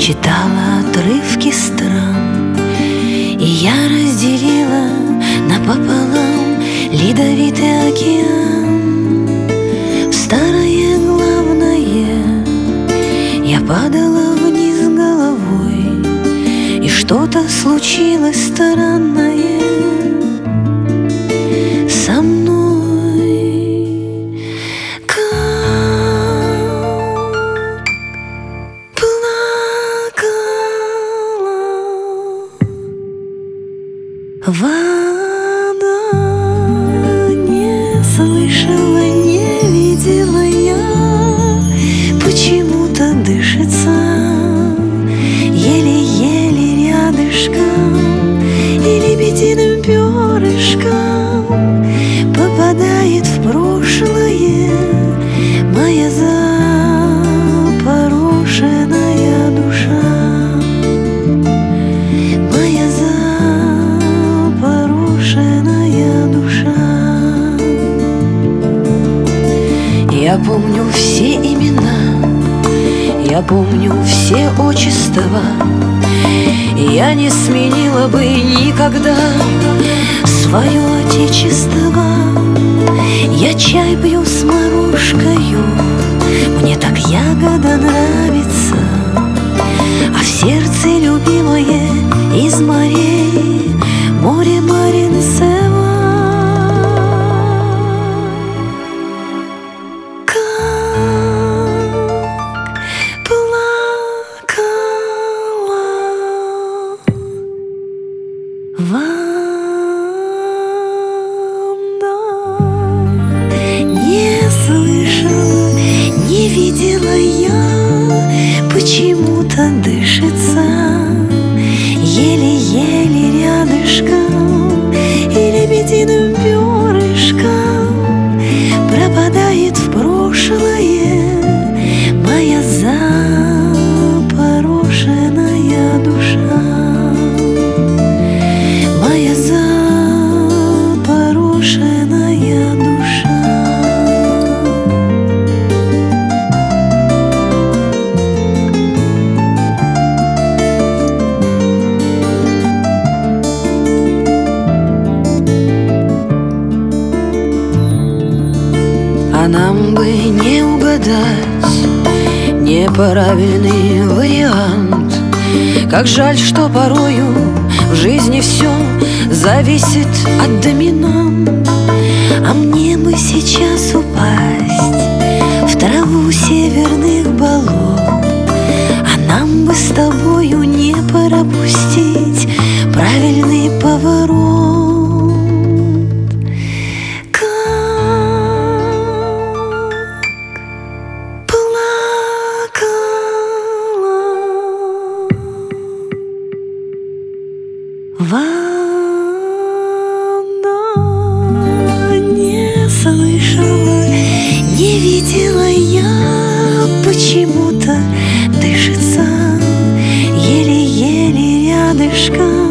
читала отрывки стран, и я разделила напополам ледовитый океан. В старое главное я падала вниз головой, и что-то случилось странное со мной. Вода не слышала, не видела я, почему-то дышится еле-еле рядышком, и лебединым перышком попадает в прошлое моя запорошенная душа. Я помню все имена, я помню все отчества, я не сменила бы никогда свое отечество. Я чай пью с морожкою, мне так ягода нравится, а в сердце любимое из морей море Маринцева. Не слышала, не видела я, почему-то дышится еле-еле рядышком, и лебединым перышком пропадает в прошлое моя запорошенная душа. Моя запорошенная душа. А нам бы не угадать неправильный вариант. Как жаль, что порою в жизни все зависит от доминант. А мне бы сейчас упасть в траву северных болот, а нам бы с тобою не пропустить правильный поворот. Вода не слышала, не видела я, почему-то дышится еле-еле рядышком.